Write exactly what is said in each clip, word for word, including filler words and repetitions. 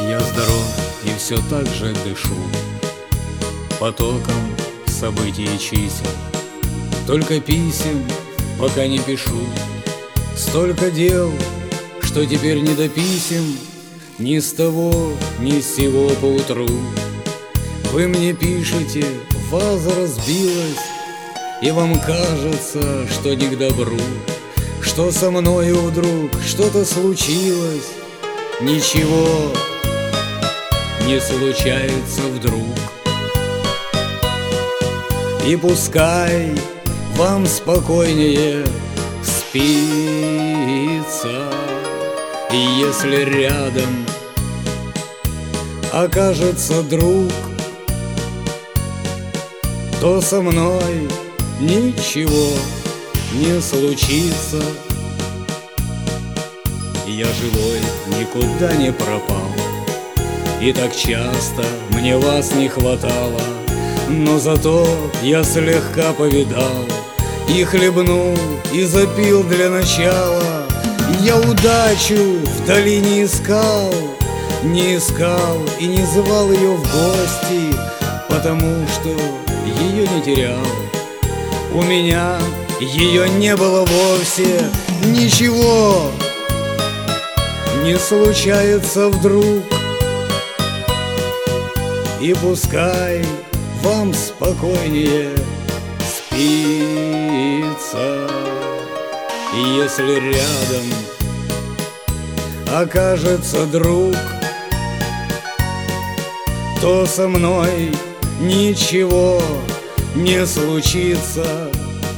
Я здоров и все так же дышу потоком событий и чисел. Только писем пока не пишу. Столько дел, что теперь не до писем. Ни с того, ни с сего поутру. Вы мне пишете, ваза разбилась, и вам кажется, что не к добру, что со мною вдруг что-то случилось. Ничего не случается вдруг. И пускай вам спокойнее спится, и если рядом окажется друг, то со мной ничего не случится. Я живой никуда не пропал, и так часто мне вас не хватало. Но зато я слегка повидал, и хлебнул, и запил для начала. Я удачу вдали не искал, не искал и не звал ее в гости, потому что ее не терял. У меня ее не было вовсе. Ничего не случается вдруг. И пускай вам спокойнее спится, и если рядом окажется друг, то со мной ничего не случится.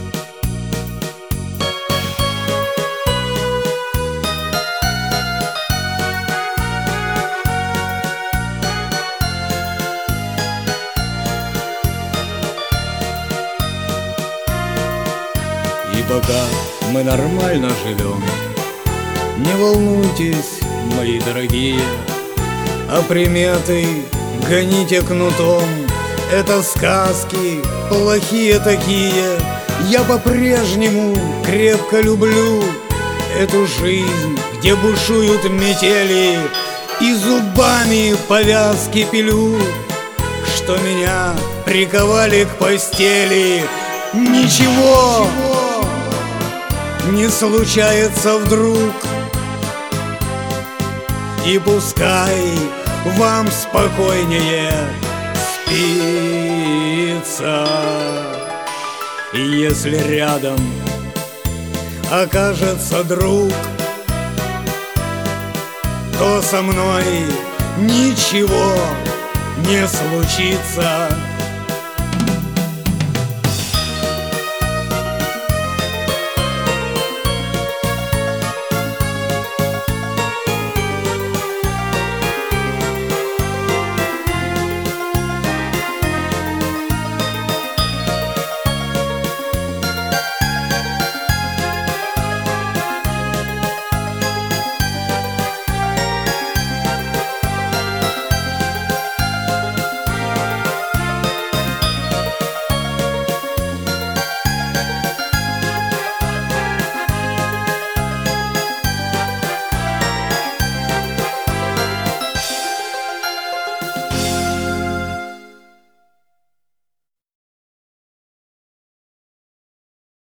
И пока мы нормально живем, не волнуйтесь, мои дорогие, а приметы гоните кнутом. Это сказки плохие такие. Я по-прежнему крепко люблю эту жизнь, где бушуют метели, и зубами повязки пилю, что меня приковали к постели. Ничего не случается вдруг. И пускай вам спокойнее спится, и если рядом окажется друг, то со мной ничего не случится.